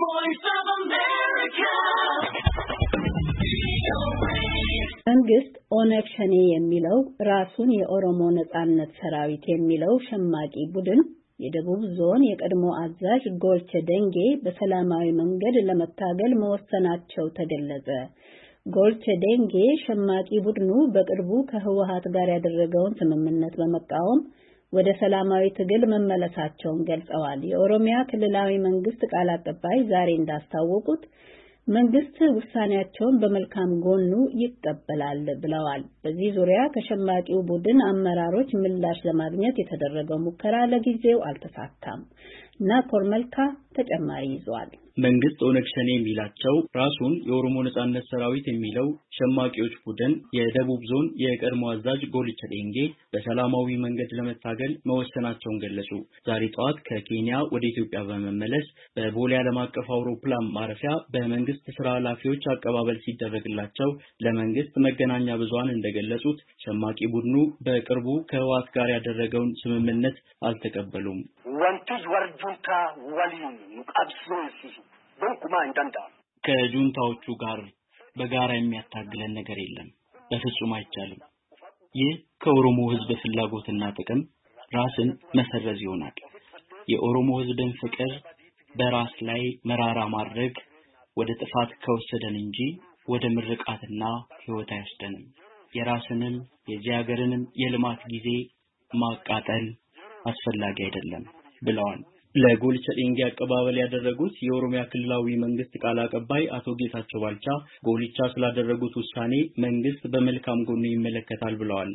voice of America. መንግስት ኦነግ ሸኔ የሚለው ራሱን የኦሮሞ ነጻነት ሰራዊት የሚለው ሸማቂ ቡድን የደቡብ ዞን የቀድሞ አዛዥ ጎልቸ ደንጌ በሰላማዊ መንገድ ለመታገል መወሰናቸው ተገለጸ። ጎልቸ ደንጌ ሸማቂ ቡድኑ በቅርቡ ከህወሓት ጋር ያደረገውን ስምምነት በመቃወም ወደ ሰላማዊ ትግል መመለሳቸውን ገልጸዋል። የኦሮሚያ ክልላዊ መንግስት ቃል አቀባይ ዛሬ እንዳስታወቁት መንግስት ውሳኔያቸውን በመልካም ጎኑ ይቀበላል ብለዋል። በዚህ ዙሪያ ከሸማቂው ቡድን አመራሮች ምላሽ ለማግኘት የተደረገው ሙከራ ለጊዜው አልተሳካም። ናኮር መልካ ተጨማሪ ይዟል። መንግስት ኦነግ ሸኔ የሚላቸው ራሱን የኦሮሞ ነጻነት ሰራዊት የሚለው ሸማቂዎች ቡድን የደቡብ ዞን የቀድሞ አዛዥ ጎልቸ ደንጌ በሰላማዊ መንገድ ለመታገል መወሰናቸውን ገለጹ። ዛሬ ጠዋት ከኬንያ ወደ ኢትዮጵያ በመመለስ በቦሌ ዓለም አቀፍ አውሮፕላን ማረፊያ በመንግስት ስራ ኃላፊዎች አቀባበል ሲደረግላቸው ለመንግስት መገናኛ ብዙሃን እንደገለጹት ሸማቂ ቡድኑ በቅርቡ ከህወሓት ጋር ያደረገውን ስምምነት አልተቀበሉም። ወንቱዝ ወርጁንታ ወሊን አብሶሉትሊ በንኩማ እንደንዳ ከጁንታዎቹ ጋር በጋራ የሚያታግለን ነገር የለም፣ በፍጹም አይቻልም። ይህ ከኦሮሞ ህዝብ ፍላጎትና ጥቅም ራስን መሰረዝ ይሆናል። የኦሮሞ ህዝብን ፍቅር በራስ ላይ መራራ ማድረግ ወደ ጥፋት ከወሰደን እንጂ ወደ ምርቃትና ህይወት አይወስደንም። የራስንም የዚህ ሀገርንም የልማት ጊዜ ማቃጠል አስፈላጊ አይደለም ብለዋል። ለጎልቸ ደንጌ አቀባበል ያደረጉት የኦሮሚያ ክልላዊ መንግስት ቃል አቀባይ አቶ ጌታቸው ባልቻ ጎልቻ ስላደረጉት ውሳኔ መንግስት በመልካም ጎኑ ይመለከታል ብለዋል።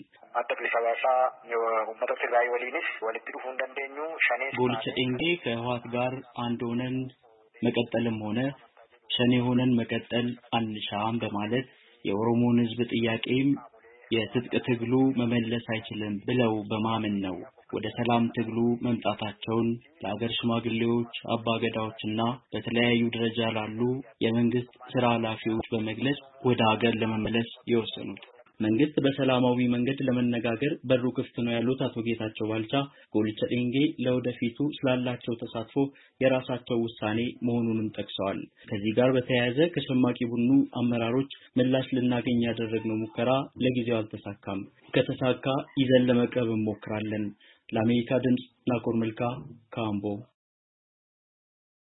ጎልቸ ደንጌ ከህወሓት ጋር አንድ ሆነን መቀጠልም ሆነ ሸኔ ሆነን መቀጠል አንሻም በማለት የኦሮሞን ህዝብ ጥያቄም የትጥቅ ትግሉ መመለስ አይችልም ብለው በማመን ነው ወደ ሰላም ትግሉ መምጣታቸውን ለሀገር ሽማግሌዎች፣ አባገዳዎችና በተለያዩ ደረጃ ላሉ የመንግስት ስራ ኃላፊዎች በመግለጽ ወደ ሀገር ለመመለስ የወሰኑት። መንግስት በሰላማዊ መንገድ ለመነጋገር በሩ ክፍት ነው ያሉት አቶ ጌታቸው ባልቻ ጎልቸ ደንጌ ለወደፊቱ ስላላቸው ተሳትፎ የራሳቸው ውሳኔ መሆኑንም ጠቅሰዋል። ከዚህ ጋር በተያያዘ ከሸማቂ ቡድኑ አመራሮች ምላሽ ልናገኝ ያደረግነው ሙከራ ለጊዜው አልተሳካም። ከተሳካ ይዘን ለመቅረብ እንሞክራለን። ለአሜሪካ ድምፅ ናኮር መልካ ካምቦ